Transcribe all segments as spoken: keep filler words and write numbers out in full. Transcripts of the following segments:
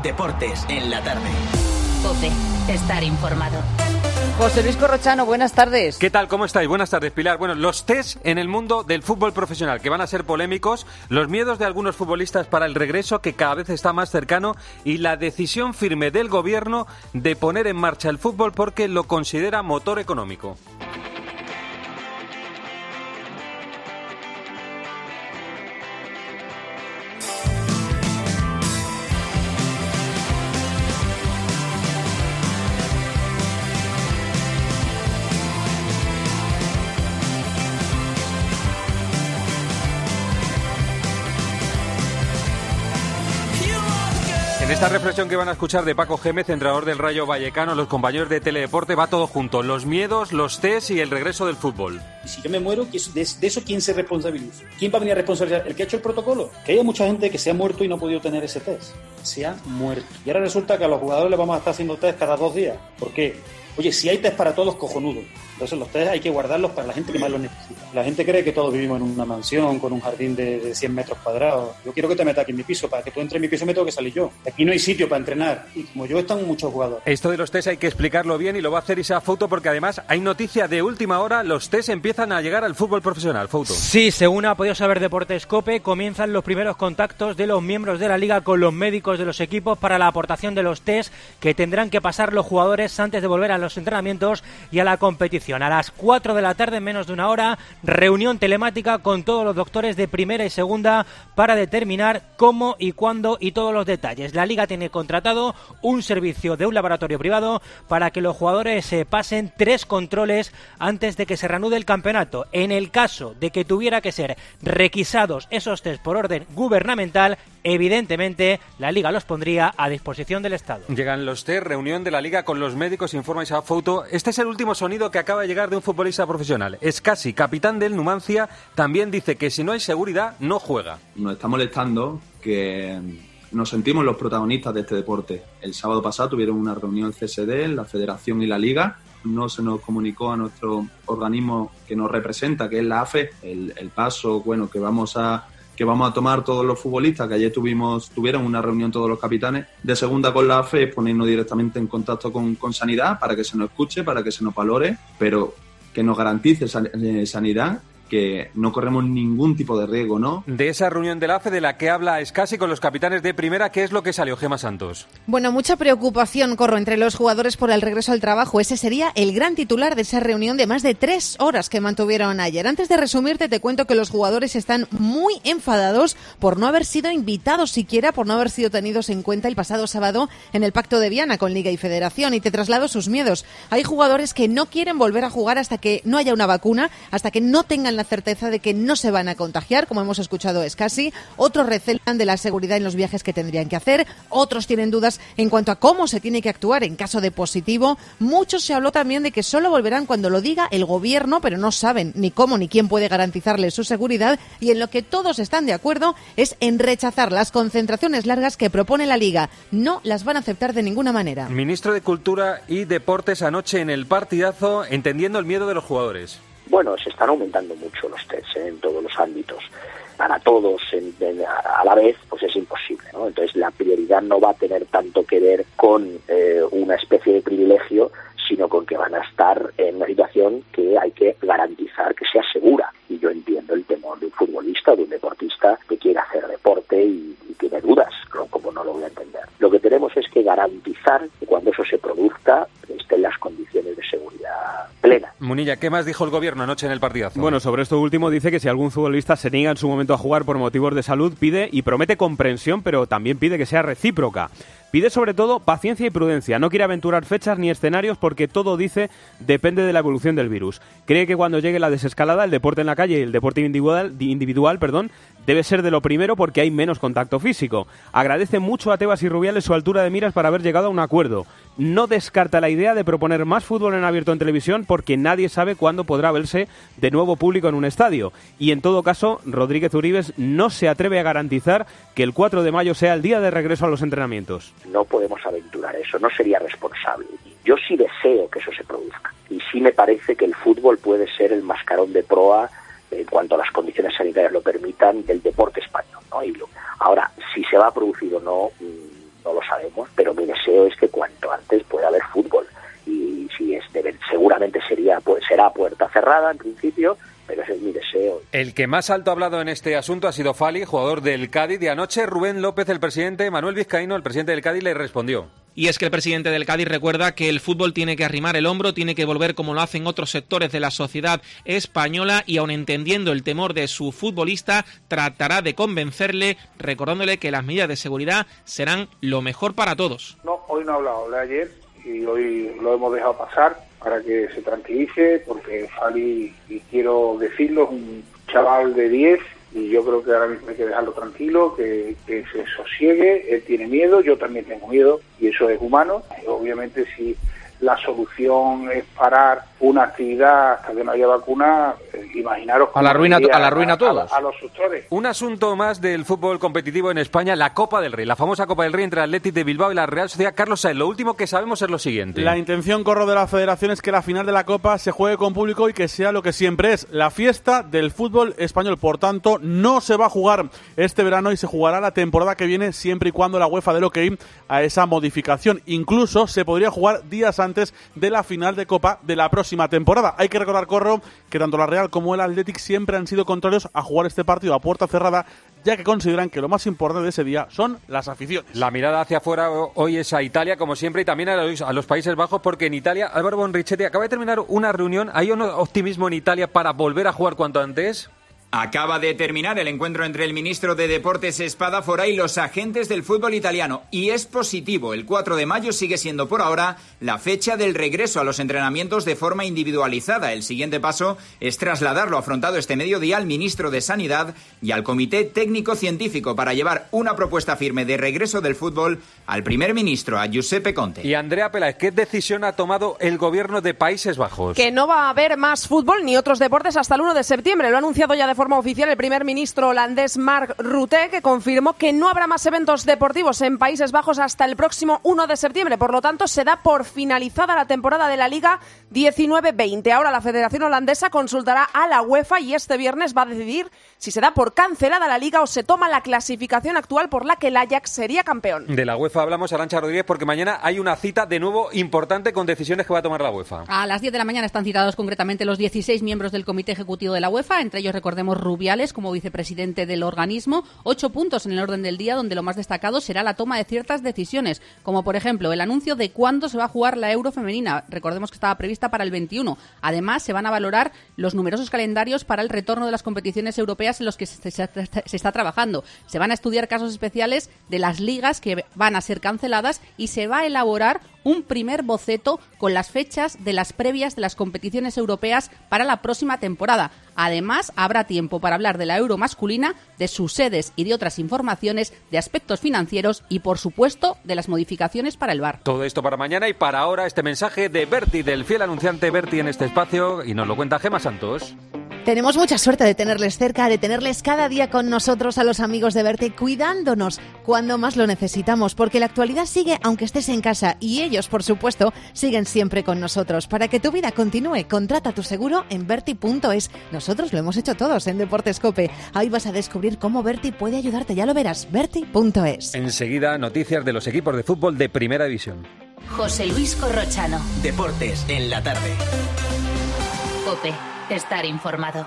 Deportes en la tarde. COPE. Estar informado. José Luis Corrochano, buenas tardes. ¿Qué tal? ¿Cómo estáis? Buenas tardes, Pilar. Bueno, los test en el mundo del fútbol profesional, que van a ser polémicos, los miedos de algunos futbolistas para el regreso, que cada vez está más cercano, y la decisión firme del gobierno de poner en marcha el fútbol porque lo considera motor económico. En esta reflexión que van a escuchar de Paco Gémez, entrenador del Rayo Vallecano, los compañeros de Teledeporte, va todo junto: los miedos, los test y el regreso del fútbol. Y si yo me muero, de eso ¿quién se responsabiliza? ¿Quién va a venir a responsabilizar? ¿El que ha hecho el protocolo? Que haya mucha gente que se ha muerto y no ha podido tener ese test. Se ha muerto. Y ahora resulta que a los jugadores les vamos a estar haciendo test cada dos días. ¿Por qué? Oye, si hay test para todos, cojonudo. Entonces los test hay que guardarlos para la gente que más los necesita. La gente cree que todos vivimos en una mansión con un jardín de, de cien metros cuadrados. Yo quiero que te metas aquí en mi piso. Para que tú entres en mi piso me tengo que salir yo. Aquí no hay sitio para entrenar. Y como yo están muchos jugadores. Esto de los test hay que explicarlo bien y lo va a hacer Isa Fouto, porque además hay noticia de última hora. Los test empiezan a llegar al fútbol profesional. Fouto. Sí, según ha podido saber Deportes COPE, comienzan los primeros contactos de los miembros de la Liga con los médicos de los equipos para la aportación de los test que tendrán que pasar los jugadores antes de volver a los entrenamientos y a la competición. A las cuatro de la tarde, en menos de una hora, reunión telemática con todos los doctores de primera y segunda para determinar cómo y cuándo y todos los detalles. La Liga tiene contratado un servicio de un laboratorio privado para que los jugadores se pasen tres controles antes de que se reanude el campeonato. En el caso de que tuviera que ser requisados esos test por orden gubernamental, evidentemente la Liga los pondría a disposición del Estado. Llegan los test, reunión de la Liga con los médicos, informa Isa Fouto. Este es el último sonido que acaba de llegar de un futbolista profesional. Escasi, capitán del Numancia, también dice que si no hay seguridad, no juega. Nos está molestando que nos sentimos los protagonistas de este deporte. El sábado pasado tuvieron una reunión el C S D, la Federación y la Liga. No se nos comunicó a nuestro organismo que nos representa, que es la A F E, el, el paso bueno que vamos a que vamos a tomar todos los futbolistas, que ayer tuvimos tuvieron una reunión todos los capitanes de segunda con la A F E, es ponernos directamente en contacto con, con Sanidad para que se nos escuche, para que se nos valore, pero que nos garantice san, eh, sanidad, que no corremos ningún tipo de riesgo, ¿no? De esa reunión de la A F E de la que habla Escasi con los capitanes de primera, ¿qué es lo que salió, Gemma Santos? Bueno, mucha preocupación, Corro, entre los jugadores por el regreso al trabajo. Ese sería el gran titular de esa reunión de más de tres horas que mantuvieron ayer. Antes de resumirte, te cuento que los jugadores están muy enfadados por no haber sido invitados siquiera, por no haber sido tenidos en cuenta el pasado sábado en el Pacto de Viana con Liga y Federación, y te traslado sus miedos. Hay jugadores que no quieren volver a jugar hasta que no haya una vacuna, hasta que no tengan la certeza de que no se van a contagiar, como hemos escuchado Escasi. Otros recelan de la seguridad en los viajes que tendrían que hacer, otros tienen dudas en cuanto a cómo se tiene que actuar en caso de positivo. Mucho se habló también de que solo volverán cuando lo diga el gobierno, pero no saben ni cómo ni quién puede garantizarles su seguridad, y en lo que todos están de acuerdo es en rechazar las concentraciones largas que propone la Liga. No las van a aceptar de ninguna manera. Ministro de Cultura y Deportes anoche en el partidazo, entendiendo el miedo de los jugadores. Bueno, se están aumentando mucho los tests, ¿eh? En todos los ámbitos. Para todos en, en, a la vez, pues es imposible, ¿no? Entonces la prioridad no va a tener tanto que ver con eh, una especie de privilegio, sino con que van a estar en una situación que hay que garantizar que sea segura. Y yo entiendo el temor de un futbolista o de un deportista que quiere hacer deporte y, y tiene dudas, como no lo voy a entender. Lo que tenemos es que garantizar que cuando eso se produzca estén las condiciones de seguridad plena. Munilla, ¿qué más dijo el gobierno anoche en el partidazo? Bueno, sobre esto último dice que si algún futbolista se niega en su momento a jugar por motivos de salud, pide y promete comprensión, pero también pide que sea recíproca. Pide sobre todo paciencia y prudencia. No quiere aventurar fechas ni escenarios porque todo, dice, depende de la evolución del virus. Cree que cuando llegue la desescalada, el deporte en la calle y el deporte individual, individual perdón, debe ser de lo primero porque hay menos contacto físico. Agradece mucho a Tebas y Rubiales su altura de miras para haber llegado a un acuerdo. No descarta la idea de proponer más fútbol en abierto en televisión porque nadie sabe cuándo podrá verse de nuevo público en un estadio. Y en todo caso, Rodríguez Uribes no se atreve a garantizar que el cuatro de mayo sea el día de regreso a los entrenamientos. No podemos aventurar eso, no sería responsable. Yo sí deseo que eso se produzca. Y sí me parece que el fútbol puede ser el mascarón de proa, en cuanto a las condiciones sanitarias lo permitan, del deporte español, ¿no? Y lo, ahora, si se va a producir o no, no lo sabemos. pero mi deseo es que cuanto antes pueda haber fútbol. Y si es de, seguramente sería pues será puerta cerrada en principio, pero ese es mi deseo. El que más alto ha hablado en este asunto ha sido Fali, jugador del Cádiz, y anoche Rubén López, el presidente, Manuel Vizcaíno, el presidente del Cádiz, le respondió. Y es que el presidente del Cádiz recuerda que el fútbol tiene que arrimar el hombro, tiene que volver como lo hacen otros sectores de la sociedad española y aun entendiendo el temor de su futbolista, tratará de convencerle, recordándole que las medidas de seguridad serán lo mejor para todos. No, hoy no he hablado, hablé ayer y hoy lo hemos dejado pasar para que se tranquilice, porque Fali, y quiero decirlo, es un chaval de diez y yo creo que ahora mismo hay que dejarlo tranquilo, que, que se sosiegue. Él tiene miedo, yo también tengo miedo y eso es humano. Y obviamente si la solución es parar una actividad hasta que no haya vacuna, eh, imaginaros a la ruina a la ruina a todos. A, a los sustos. Un asunto más del fútbol competitivo en España, la Copa del Rey, la famosa Copa del Rey entre Athletic de Bilbao y la Real Sociedad. Carlos Sainz, lo último que sabemos es lo siguiente. La intención, Corro, de la Federación es que la final de la Copa se juegue con público y que sea lo que siempre es, la fiesta del fútbol español. Por tanto, no se va a jugar este verano y se jugará la temporada que viene siempre y cuando la UEFA dé el ok a esa modificación. Incluso se podría jugar días antes de la final de Copa de la próxima temporada. Hay que recordar, Corro, que tanto la Real como el Athletic siempre han sido contrarios a jugar este partido a puerta cerrada, ya que consideran que lo más importante de ese día son las aficiones. La mirada hacia afuera hoy es a Italia, como siempre, y también a los, a los Países Bajos, porque en Italia, Álvaro Bonrichetti, acaba de terminar una reunión. ¿Hay un optimismo en Italia para volver a jugar cuanto antes? Acaba de terminar el encuentro entre el ministro de Deportes Spadafora y los agentes del fútbol italiano y es positivo. El cuatro de mayo sigue siendo por ahora la fecha del regreso a los entrenamientos de forma individualizada. El siguiente paso es trasladarlo afrontado este mediodía al ministro de Sanidad y al Comité Técnico Científico para llevar una propuesta firme de regreso del fútbol al primer ministro, a Giuseppe Conte. Y Andrea Peláez, ¿qué decisión ha tomado el gobierno de Países Bajos? Que no va a haber más fútbol ni otros deportes hasta el uno de septiembre. Lo ha anunciado ya de forma oficial el primer ministro holandés Mark Rutte, que confirmó que no habrá más eventos deportivos en Países Bajos hasta el próximo uno de septiembre. Por lo tanto, se da por finalizada la temporada de la Liga diecinueve veinte. Ahora la Federación Holandesa consultará a la UEFA y este viernes va a decidir si se da por cancelada la Liga o se toma la clasificación actual por la que el Ajax sería campeón. De la UEFA hablamos, Arantxa Rodríguez, porque mañana hay una cita de nuevo importante con decisiones que va a tomar la UEFA. A las diez de la mañana están citados concretamente los dieciséis miembros del Comité Ejecutivo de la UEFA, entre ellos recordemos Rubiales como vicepresidente del organismo. Ocho puntos en el orden del día, donde lo más destacado será la toma de ciertas decisiones, como por ejemplo el anuncio de cuándo se va a jugar la Euro femenina. Recordemos que estaba prevista para el veintiuno. Además, se van a valorar los numerosos calendarios para el retorno de las competiciones europeas en los que se, se, se está trabajando. Se van a estudiar casos especiales de las ligas que van a ser canceladas y se va a elaborar un primer boceto con las fechas de las previas de las competiciones europeas para la próxima temporada. Además, habrá tiempo para hablar de la Euro masculina, de sus sedes y de otras informaciones, de aspectos financieros y, por supuesto, de las modificaciones para el V A R. Todo esto para mañana y para ahora este mensaje de Berti, del fiel anunciante Berti en este espacio, y nos lo cuenta Gemma Santos. Tenemos mucha suerte de tenerles cerca, de tenerles cada día con nosotros a los amigos de Berti, cuidándonos cuando más lo necesitamos, porque la actualidad sigue aunque estés en casa y ellos, por supuesto, siguen siempre con nosotros. Para que tu vida continúe, contrata tu seguro en Berti punto es. Nosotros lo hemos hecho todos en Deportes COPE. Ahí vas a descubrir cómo Berti puede ayudarte, ya lo verás, Berti punto es. Enseguida, noticias de los equipos de fútbol de Primera División. José Luis Corrochano. Deportes en la tarde. COPE. Estar informado.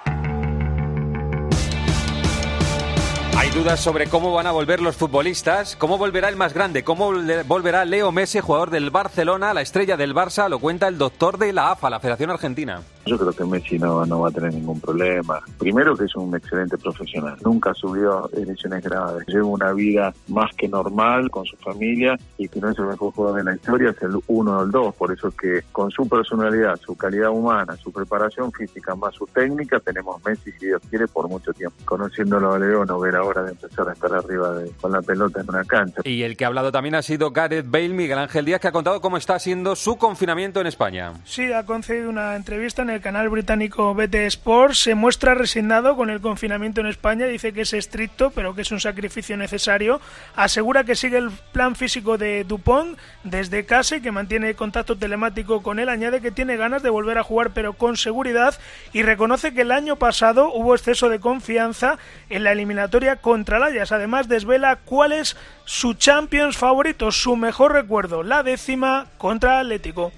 Hay dudas sobre cómo van a volver los futbolistas, cómo volverá el más grande, cómo volverá Leo Messi, jugador del Barcelona, la estrella del Barça, lo cuenta el doctor de la A F A, la Federación Argentina. Yo creo que Messi no, no va a tener ningún problema. Primero que es un excelente profesional, nunca subió lesiones graves, lleva una vida más que normal con su familia y que no es el mejor jugador de la historia, es el uno o el dos, por eso es que con su personalidad, su calidad humana, su preparación física más su técnica, tenemos Messi, si Dios quiere, por mucho tiempo. Conociéndolo a Leo, no verá hora de empezar a estar arriba de, con la pelota en una cancha. Y el que ha hablado también ha sido Gareth Bale, Miguel Ángel Díaz, que ha contado cómo está siendo su confinamiento en España. Sí, ha concedido una entrevista en en el canal británico B T Sport, se muestra resignado con el confinamiento en España, dice que es estricto, pero que es un sacrificio necesario. Asegura que sigue el plan físico de Dupont desde casa y que mantiene contacto telemático con él. Añade que tiene ganas de volver a jugar, pero con seguridad, y reconoce que el año pasado hubo exceso de confianza en la eliminatoria contra el Ajax. Además, desvela cuál es su Champions favorito, su mejor recuerdo, la décima contra Atlético.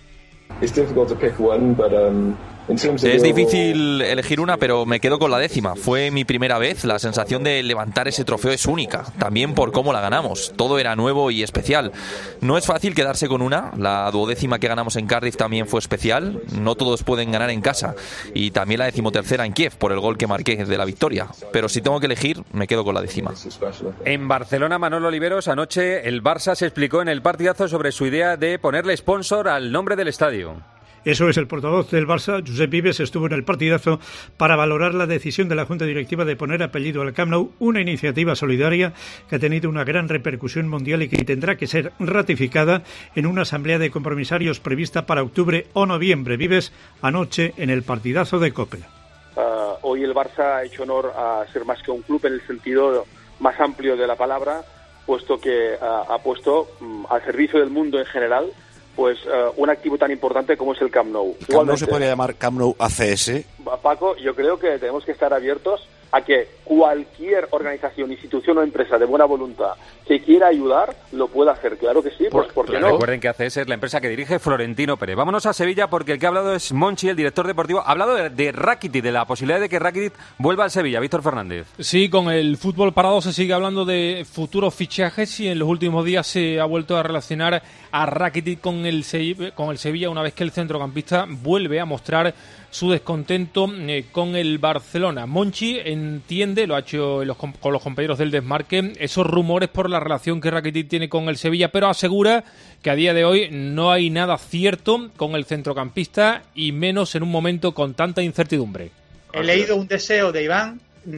Es difícil elegir una, pero me quedo con la décima. Fue mi primera vez. La sensación de levantar ese trofeo es única, también por cómo la ganamos. Todo era nuevo y especial. No es fácil quedarse con una. La duodécima que ganamos en Cardiff también fue especial. No todos pueden ganar en casa. Y también la decimotercera en Kiev, por el gol que marqué de la victoria. Pero si tengo que elegir, me quedo con la décima. En Barcelona, Manolo Oliveros, anoche el Barça se explicó en el partidazo sobre su idea de ponerle sponsor al nombre del estadio. Eso es, el portavoz del Barça, Josep Vives, estuvo en el partidazo para valorar la decisión de la Junta Directiva de poner apellido al Camp Nou, una iniciativa solidaria que ha tenido una gran repercusión mundial y que tendrá que ser ratificada en una asamblea de compromisarios prevista para octubre o noviembre. Vives anoche en el partidazo de COPE. Uh, hoy el Barça ha hecho honor a ser más que un club en el sentido más amplio de la palabra, puesto que uh, ha puesto um, al servicio del mundo en general pues uh, un activo tan importante como es el Camp Nou. ¿El Camp Nou se podría llamar Camp Nou A C S? Paco, yo creo que tenemos que estar abiertos a que cualquier organización, institución o empresa de buena voluntad que quiera ayudar, lo pueda hacer. Claro que sí, pues ¿por qué no? Recuerden que A C S es la empresa que dirige Florentino Pérez. Vámonos a Sevilla porque el que ha hablado es Monchi, el director deportivo. Ha hablado de, de Rakitic, de la posibilidad de que Rakitic vuelva al Sevilla. Víctor Fernández. Sí, con el fútbol parado se sigue hablando de futuros fichajes y en los últimos días se ha vuelto a relacionar a Rakitic con el, Se- con el Sevilla una vez que el centrocampista vuelve a mostrar su descontento eh, con el Barcelona. Monchi entiende, lo ha hecho los, con los compañeros del Desmarque, esos rumores por la relación que Rakitic tiene con el Sevilla, pero asegura que a día de hoy no hay nada cierto con el centrocampista y menos en un momento con tanta incertidumbre. He leído un deseo de Iván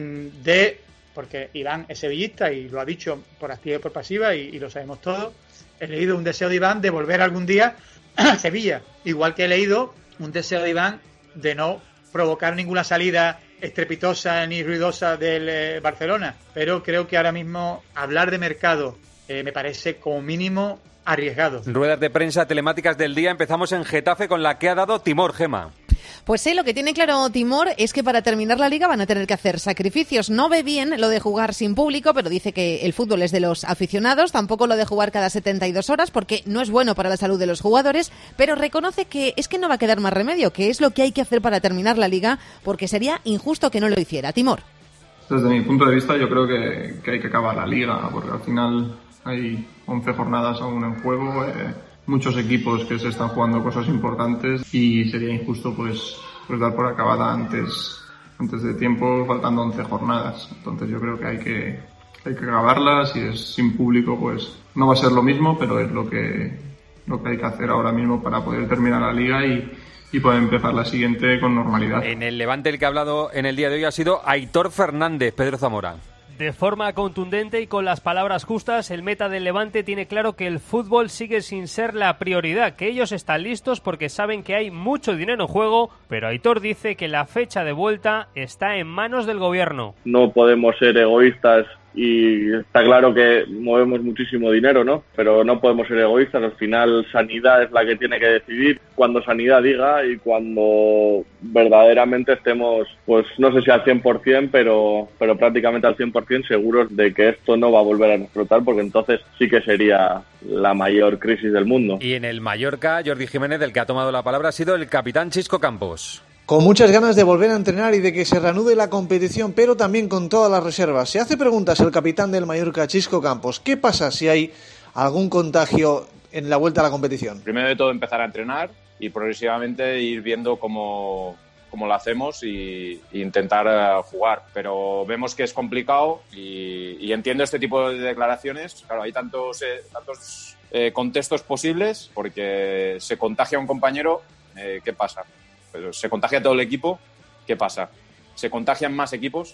de, porque Iván es sevillista y lo ha dicho por activa y por pasiva y, y lo sabemos todos, he leído un deseo de Iván de volver algún día a Sevilla, igual que he leído un deseo de Iván de no provocar ninguna salida estrepitosa ni ruidosa del eh, Barcelona, pero creo que ahora mismo hablar de mercado eh, me parece como mínimo arriesgado. Ruedas de prensa telemáticas del día. Empezamos en Getafe con la que ha dado Timor, Gema. Pues sí, lo que tiene claro Timor es que para terminar la Liga van a tener que hacer sacrificios. No ve bien lo de jugar sin público, pero dice que el fútbol es de los aficionados, tampoco lo de jugar cada setenta y dos horas porque no es bueno para la salud de los jugadores, pero reconoce que es que no va a quedar más remedio, que es lo que hay que hacer para terminar la Liga, porque sería injusto que no lo hiciera. Timor. Desde mi punto de vista yo creo que, que hay que acabar la Liga, porque al final hay once jornadas aún en juego, eh, muchos equipos que se están jugando cosas importantes y sería injusto pues, pues dar por acabada antes, antes de tiempo, faltando once jornadas. Entonces yo creo que hay que hay que acabarlas. Si es sin público pues no va a ser lo mismo, pero es lo que lo que hay que hacer ahora mismo para poder terminar la Liga y y poder empezar la siguiente con normalidad. En el Levante el que ha hablado en el día de hoy ha sido Aitor Fernández. Pedro Zamora. De forma contundente y con las palabras justas, el meta del Levante tiene claro que el fútbol sigue sin ser la prioridad, que ellos están listos porque saben que hay mucho dinero en juego, pero Aitor dice que la fecha de vuelta está en manos del gobierno. No podemos ser egoístas y está claro que movemos muchísimo dinero, ¿no? Pero no podemos ser egoístas, al final Sanidad es la que tiene que decidir cuando Sanidad diga y cuando verdaderamente estemos, pues no sé si al cien por ciento, pero, pero prácticamente al cien por ciento seguros de que esto no va a volver a explotar, porque entonces sí que sería la mayor crisis del mundo. Y en el Mallorca, Jordi Jiménez, del que ha tomado la palabra, ha sido el capitán Xisco Campos. Con muchas ganas de volver a entrenar y de que se reanude la competición, pero también con todas las reservas. Se hace preguntas el capitán del Mallorca, Xisco Campos. ¿Qué pasa si hay algún contagio en la vuelta a la competición? Primero de todo empezar a entrenar y progresivamente ir viendo cómo, cómo lo hacemos y, y intentar uh, jugar. Pero vemos que es complicado y, y entiendo este tipo de declaraciones. Claro, hay tantos, eh, tantos eh, contextos posibles porque se contagia un compañero, eh, ¿qué pasa? Se contagia todo el equipo, ¿qué pasa? ¿Se contagian más equipos?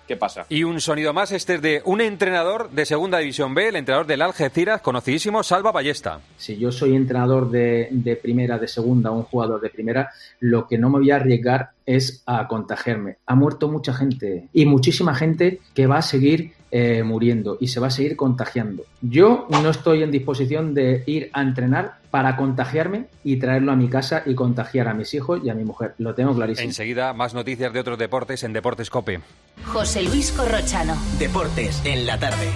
qué pasa. Y un sonido más, este es de un entrenador de Segunda División B, el entrenador del Algeciras, conocidísimo, Salva Ballesta. Si yo soy entrenador de, de primera, de segunda, un jugador de primera, lo que no me voy a arriesgar es a contagiarme. Ha muerto mucha gente y muchísima gente que va a seguir eh, muriendo y se va a seguir contagiando. Yo no estoy en disposición de ir a entrenar para contagiarme y traerlo a mi casa y contagiar a mis hijos y a mi mujer. Lo tengo clarísimo. Enseguida, más noticias de otros deportes en Deportes COPE. José Luis Corrochano. Deportes en la tarde.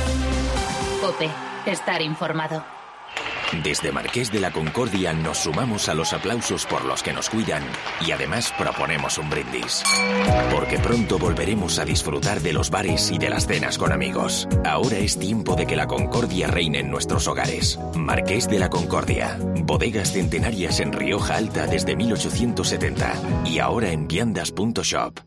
COPE. Estar informado. Desde Marqués de la Concordia nos sumamos a los aplausos por los que nos cuidan y además proponemos un brindis. Porque pronto volveremos a disfrutar de los bares y de las cenas con amigos. Ahora es tiempo de que la concordia reine en nuestros hogares. Marqués de la Concordia. Bodegas centenarias en Rioja Alta desde mil ochocientos setenta. Y ahora en viandas punto shop.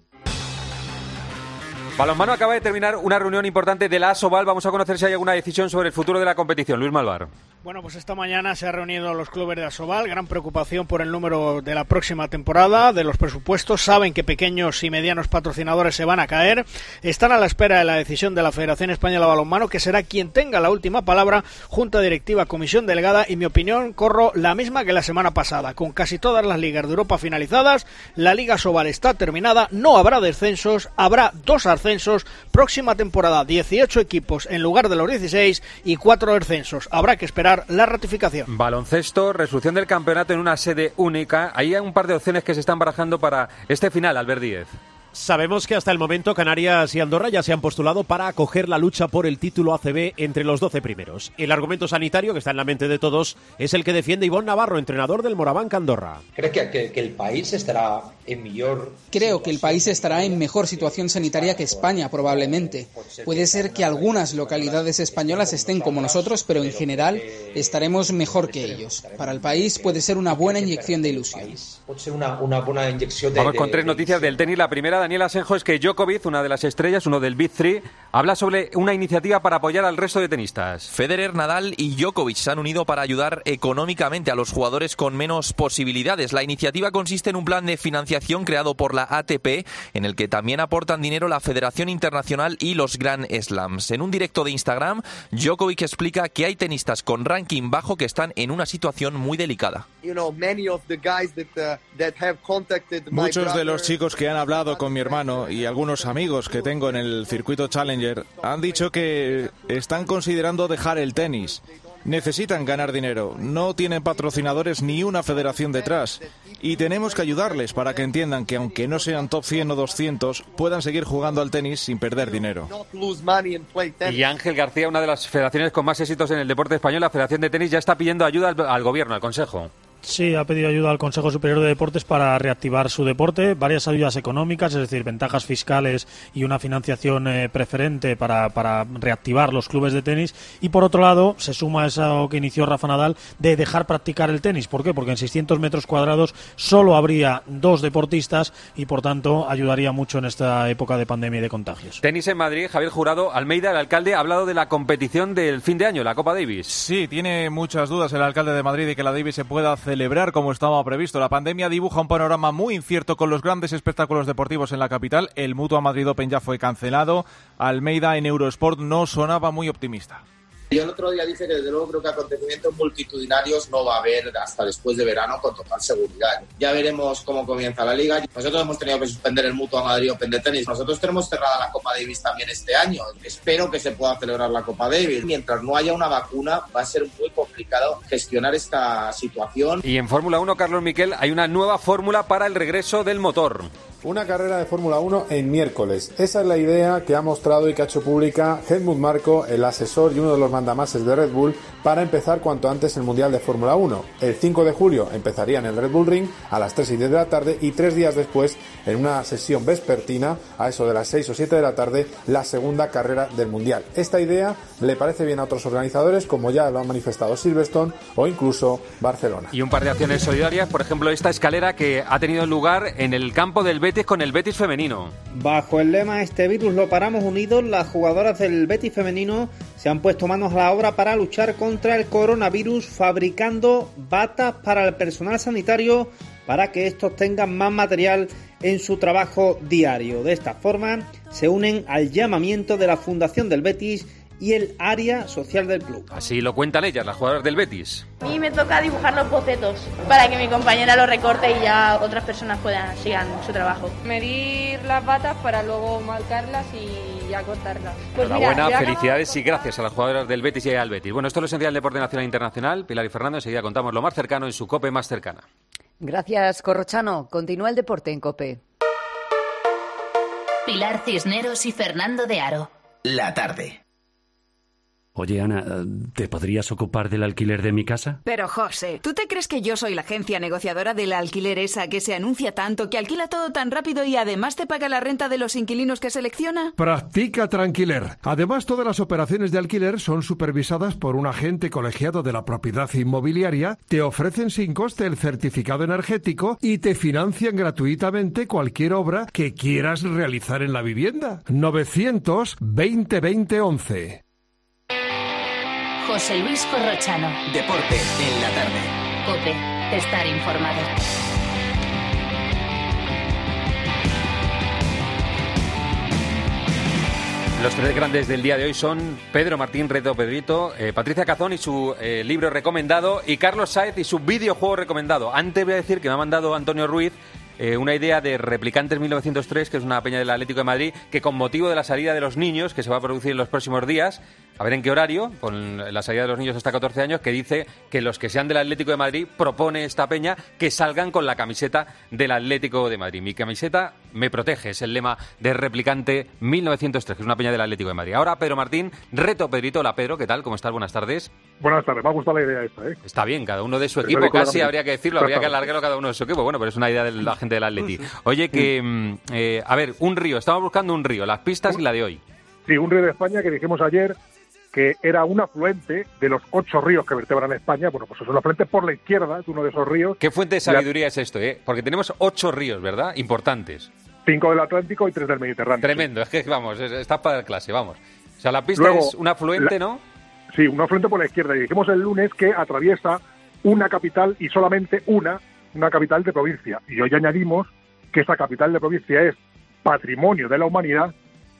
Balonmano, acaba de terminar una reunión importante de la ASOVAL. Vamos a conocer si hay alguna decisión sobre el futuro de la competición. Luis Malvar. Bueno, pues esta mañana se han reunido los clubes de ASOVAL, gran preocupación por el número de la próxima temporada, de los presupuestos, saben que pequeños y medianos patrocinadores se van a caer, están a la espera de la decisión de la Federación Española de Balonmano, que será quien tenga la última palabra, Junta Directiva, Comisión Delegada, y mi opinión, corro la misma que la semana pasada, con casi todas las ligas de Europa finalizadas, la Liga ASOVAL está terminada, no habrá descensos, habrá dos ascensos, próxima temporada dieciocho equipos en lugar de los dieciséis y cuatro descensos, habrá que esperar la ratificación. Baloncesto, resolución del campeonato en una sede única. Hay un par de opciones que se están barajando para este final, Albert Díez. Sabemos que hasta el momento Canarias y Andorra ya se han postulado para acoger la lucha por el título A C B entre los doce primeros. El argumento sanitario que está en la mente de todos es el que defiende Ivonne Navarro, entrenador del Moraván Andorra. ¿Crees que, que, que el país estará en mejor? Creo que el país estará en mejor situación sanitaria que España, probablemente. Puede ser que algunas localidades españolas estén como nosotros, pero en general estaremos mejor que ellos. Para el país puede ser una buena inyección de ilusión. Puede ser una, una buena inyección de Vamos con de, tres de noticias del tenis. La primera, Daniel Asenjo, es que Djokovic, una de las estrellas, uno del Big Three, habla sobre una iniciativa para apoyar al resto de tenistas. Federer, Nadal y Djokovic se han unido para ayudar económicamente a los jugadores con menos posibilidades. La iniciativa consiste en un plan de financiación creado por la A T P, en el que también aportan dinero la Federación Internacional y los Grand Slams. En un directo de Instagram, Djokovic explica que hay tenistas con ranking bajo que están en una situación muy delicada. Muchos de los chicos que han hablado con mi hermano y algunos amigos que tengo en el circuito Challenger han dicho que están considerando dejar el tenis. Necesitan ganar dinero, no tienen patrocinadores ni una federación detrás y tenemos que ayudarles para que entiendan que aunque no sean top cien o doscientos, puedan seguir jugando al tenis sin perder dinero. Y Ángel García, una de las federaciones con más éxitos en el deporte español, la Federación de Tenis, ya está pidiendo ayuda al, al gobierno, al Consejo. Sí, ha pedido ayuda al Consejo Superior de Deportes para reactivar su deporte, varias ayudas económicas, es decir, ventajas fiscales y una financiación eh, preferente para, para reactivar los clubes de tenis. Y por otro lado, se suma a eso que inició Rafa Nadal de dejar practicar el tenis. ¿Por qué? Porque en seiscientos metros cuadrados solo habría dos deportistas y por tanto ayudaría mucho en esta época de pandemia y de contagios. Tenis en Madrid, Javier Jurado. Almeida, el alcalde, ha hablado de la competición del fin de año, la Copa Davis. Sí, tiene muchas dudas el alcalde de Madrid de que la Davis se pueda hacer celebrar como estaba previsto. La pandemia dibuja un panorama muy incierto con los grandes espectáculos deportivos en la capital. El Mutua Madrid Open ya fue cancelado. Almeida en Eurosport no sonaba muy optimista. Yo el otro día dije que desde luego creo que acontecimientos multitudinarios no va a haber hasta después de verano con total seguridad. Ya veremos cómo comienza la liga. Nosotros hemos tenido que suspender el Mutua Madrid Open de tenis. Nosotros tenemos cerrada la Copa Davis también este año. Espero que se pueda celebrar la Copa Davis. Mientras no haya una vacuna va a ser muy complicado gestionar esta situación. Y en Fórmula uno, Carlos Miquel, hay una nueva fórmula para el regreso del motor. Una carrera de Fórmula uno en miércoles. Esa es la idea que ha mostrado y que ha hecho pública Helmut Marko, el asesor y uno de los mandamases de Red Bull, para empezar cuanto antes el Mundial de Fórmula uno. El cinco de julio empezaría en el Red Bull Ring a las tres y diez de la tarde y tres días después, en una sesión vespertina, a eso de las seis o siete de la tarde, la segunda carrera del Mundial. Esta idea le parece bien a otros organizadores, como ya lo han manifestado Silverstone o incluso Barcelona. Y un par de acciones solidarias, por ejemplo, esta escalera que ha tenido lugar en el campo del Betis con el Betis femenino. Bajo el lema "Este virus lo paramos unidos", las jugadoras del Betis femenino se han puesto manos a la obra para luchar contra el coronavirus, fabricando batas para el personal sanitario para que estos tengan más material en su trabajo diario. De esta forma se unen al llamamiento de la Fundación del Betis y el área social del club. Así lo cuentan ellas, las jugadoras del Betis. A mí me toca dibujar los bocetos para que mi compañera los recorte y ya otras personas puedan sigan su trabajo. Medir las batas para luego marcarlas y acortarlas. Pues Enhorabuena, mira, felicidades y gracias a las jugadoras del Betis y al Betis. Bueno, esto es lo esencial del deporte nacional e internacional. Pilar y Fernando, enseguida contamos lo más cercano en su COPE más cercana. Gracias, Corrochano. Continúa el deporte en COPE. Pilar Cisneros y Fernando de Aro. La tarde. Oye, Ana, ¿te podrías ocupar del alquiler de mi casa? Pero, José, ¿tú te crees que yo soy la agencia negociadora del alquiler esa que se anuncia tanto, que alquila todo tan rápido y además te paga la renta de los inquilinos que selecciona? Practica Tranquiler. Además, todas las operaciones de alquiler son supervisadas por un agente colegiado de la propiedad inmobiliaria, te ofrecen sin coste el certificado energético y te financian gratuitamente cualquier obra que quieras realizar en la vivienda. novecientos veinte veinte once. José Luis Corrochano. Deportes en la tarde. COPE. Estar informado. Los tres grandes del día de hoy son Pedro Martín Reto Pedrito, eh, Patricia Cazón y su eh, libro recomendado y Carlos Sáez y su videojuego recomendado. Antes voy a decir que me ha mandado Antonio Ruiz eh, una idea de Replicantes mil novecientos tres, que es una peña del Atlético de Madrid, que con motivo de la salida de los niños, que se va a producir en los próximos días, a ver en qué horario, con la salida de los niños hasta catorce años, que dice que los que sean del Atlético de Madrid, propone esta peña que salgan con la camiseta del Atlético de Madrid. Mi camiseta me protege, es el lema de Replicante mil novecientos tres, que es una peña del Atlético de Madrid. Ahora Pedro Martín, Reto Pedrito. Hola Pedro, ¿qué tal? ¿Cómo estás? Buenas tardes. Buenas tardes, me ha gustado la idea esta, ¿eh? Está bien, cada uno de su equipo, casi habría que decirlo, habría que alargarlo cada uno de su equipo. Bueno, pero es una idea de la gente del Atleti. Oye, que, eh, a ver, un río, estamos buscando un río, las pistas y la de hoy. Sí, un río de España que dijimos ayer que era un afluente de los ocho ríos que vertebran España. Bueno, pues es un afluente por la izquierda de uno de esos ríos. ¿Qué fuente de sabiduría es esto, eh? Porque tenemos ocho ríos, ¿verdad? Importantes. Cinco del Atlántico y tres del Mediterráneo. Tremendo, sí. Es que, vamos, estás para la clase, vamos. O sea, la pista Luego, es un afluente, la, ¿no? Sí, un afluente por la izquierda. Y dijimos el lunes que atraviesa una capital y solamente una, una capital de provincia. Y hoy añadimos que esa capital de provincia es patrimonio de la humanidad.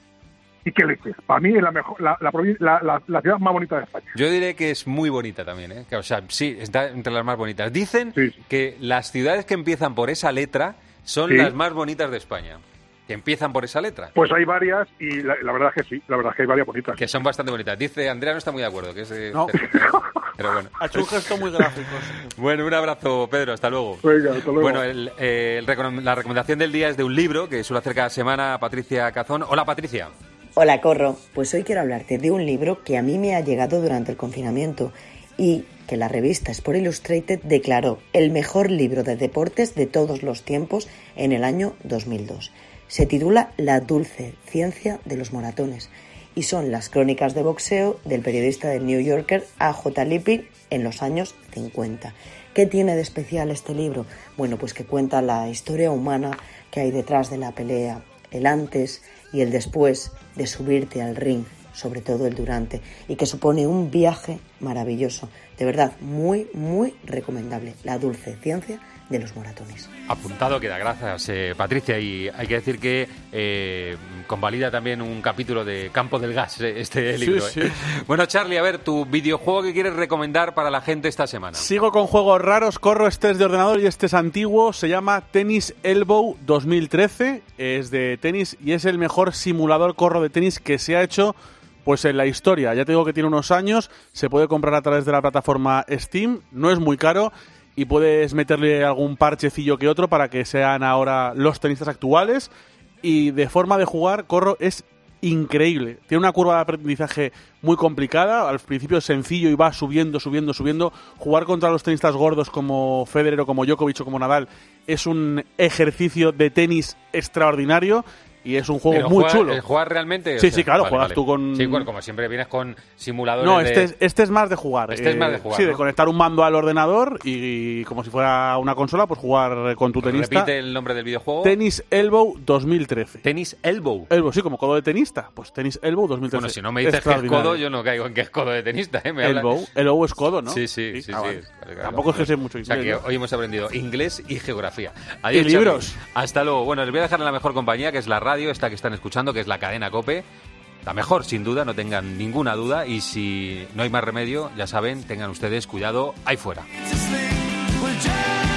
¿Y qué leches? Para mí es la, mejor, la, la, la, la, la ciudad más bonita de España. Yo diré que es muy bonita también, ¿eh? Que, o sea, sí, está entre las más bonitas. Dicen sí. que las ciudades que empiezan por esa letra son sí. las más bonitas de España. Que empiezan por esa letra. Pues hay varias y la, la verdad es que sí, la verdad es que hay varias bonitas. Que son bastante bonitas. Dice, Andrea no está muy de acuerdo. Que es, eh, no. Pero bueno. Ha hecho un gesto muy gráfico. Bueno, un abrazo, Pedro. Hasta luego. Venga, hasta luego. Bueno, el, eh, el, la recomendación del día es de un libro que suele hacer cada semana Patricia Cazón. Hola, Patricia. Hola, Corro. Pues hoy quiero hablarte de un libro que a mí me ha llegado durante el confinamiento y que la revista Sport Illustrated declaró el mejor libro de deportes de todos los tiempos en el año dos mil dos. Se titula La dulce ciencia de los moratones y son las crónicas de boxeo del periodista del New Yorker A J Lippi en los años cincuenta. ¿Qué tiene de especial este libro? Bueno, pues que cuenta la historia humana que hay detrás de la pelea, el antes y el después de subirte al ring, sobre todo el durante, y que supone un viaje maravilloso. De verdad, muy, muy recomendable. La dulce ciencia de los moratones. Apuntado queda, gracias eh, Patricia, y hay que decir que eh, convalida también un capítulo de Campo del Gas, eh, este libro. Sí, eh. sí. Bueno, Charlie, a ver, tu videojuego que quieres recomendar para la gente esta semana. Sigo con juegos raros, Corro, este es de ordenador y este es antiguo, se llama Tennis Elbow dos mil trece, es de tenis y es el mejor simulador, Corro, de tenis que se ha hecho pues en la historia. Ya te digo que tiene unos años, se puede comprar a través de la plataforma Steam, no es muy caro y puedes meterle algún parchecillo que otro para que sean ahora los tenistas actuales. Y de forma de jugar, Corro, es increíble. Tiene una curva de aprendizaje muy complicada. Al principio es sencillo y va subiendo, subiendo, subiendo. Jugar contra los tenistas gordos como Federer o como Djokovic o como Nadal es un ejercicio de tenis extraordinario. y es un juego Pero muy jugar, chulo. ¿Jugar realmente? Sí, O sea, sí, claro, vale, juegas vale. tú con... Sí, bueno, como siempre vienes con simuladores No, de... este es, este es más de jugar. Este es más de jugar, Sí, de ¿no? conectar un mando al ordenador y, y como si fuera una consola, pues jugar con tu tenista. Repite el nombre del videojuego. Tennis Elbow dos mil trece. Tennis Elbow. Elbow, sí, como codo de tenista. Pues Tennis Elbow dos mil trece. Bueno, si no me dices que es codo, yo no caigo en que es codo de tenista. ¿eh? Me Elbow, habla- Elbow es codo, ¿no? Sí, sí, sí. sí, Ah, sí. vale. Vale, claro. Tampoco es que sé mucho O sea inglés, que ¿no? hoy hemos aprendido inglés y geografía. Y Adiós, libros. Xavi. Hasta luego. Bueno, les voy a dejar en la mejor compañía, que es la radio, esta que están escuchando, que es la cadena COPE. La mejor, sin duda, no tengan ninguna duda. Y si no hay más remedio, ya saben, tengan ustedes cuidado ahí fuera. We're just